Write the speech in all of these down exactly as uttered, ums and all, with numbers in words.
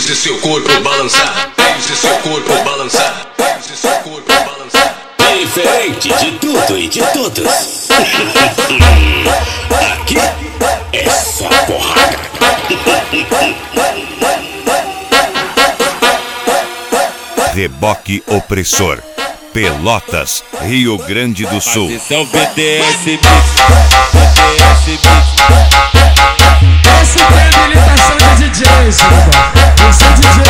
Deixe seu corpo balançar, deixe seu corpo balançar, deixe seu corpo balançar. Diferente de tudo e de todos. Aqui é só porrada. Reboque Opressor, Pelotas, Rio Grande do Sul. Esse é o B D S Beat, B D S Beat. Essa é a habilitação de D J, Silva. Esse é D J.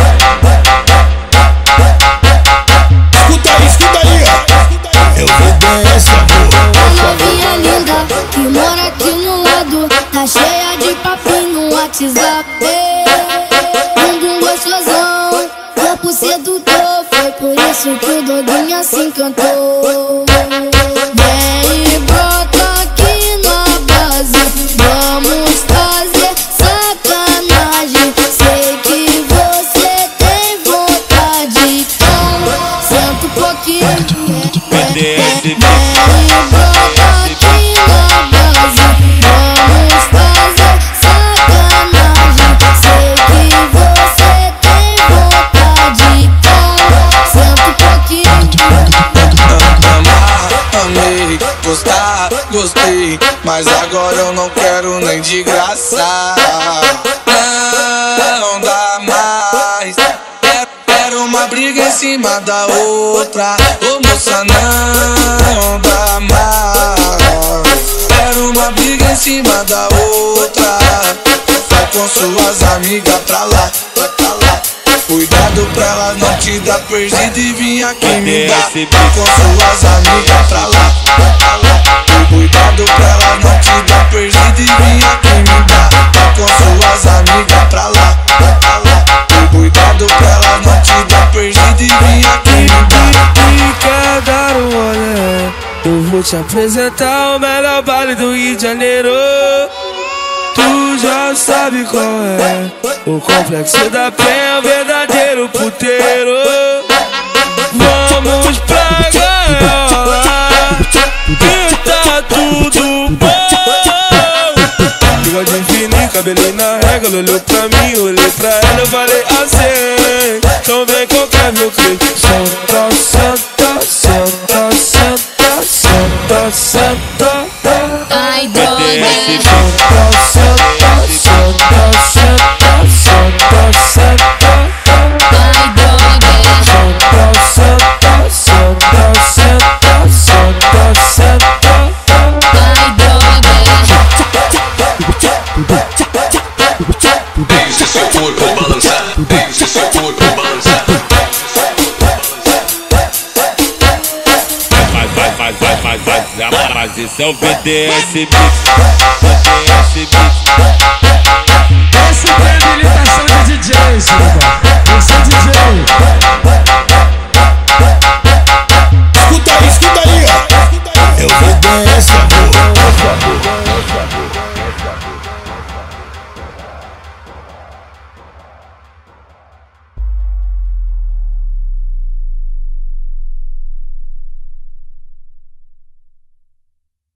Escuta aí, escuta aí, ó. É o B D S, A novinha linda que mora aqui no lado, tá cheia de papinho no WhatsApp. Bumbum gostosão, corpo sedutor, foi por isso que o doguinho se encantou. Vem e brota aqui na base, vamos fazer sacanagem. Sei que você tem vontade, então senta um pouquinho. B D S Beat. Vem e brota aqui na base, vamos fazer sacanagem. Sei que você tem vontade, então senta um pouquinho. Amar, amei, gostar, gostei, mas agora eu não quero nem de graça. Não dá mais, quero uma briga em cima da outra. Ô moça, não dá mais, quero uma briga em cima da outra. Vai com suas amigas pra lá, pra lá. Cuidado pra ela não te dar perdido e vir aqui me dar. Vai com suas amigas pra lá, pra lá. Cuidado pra ela não te dar perdido e vir aqui me dar. Vai com suas amigas pra lá, pra lá. Cuidado pra ela não te dar perdido e vir aqui me dar. E quer dar um olé, eu vou te apresentar o melhor baile do Rio de Janeiro. Tu já sabe qual é o complexo da Penha, o verdadeiro puteiro. Vamos pra gaiola, que tá tudo bom. Bigode fininho, cabelinho na régua. Ela olhou pra mim, eu olhei pra ela, eu falei assim: então vem qualquer meu clipe. Senta, senta, senta, senta, senta, senta. Ai, droga. Senta, senta, senta, senta, senta, senta. Ai, droga. Senta, senta, senta, senta, senta, senta. Ai, droga. Deixe seu corpo balançar, deixe seu corpo balançar. Vai, vai, vai, vai, vai, vai, vai, mas esse é o B D S Beat, B D S Beat. Essa é a habilitação de D J, Silva.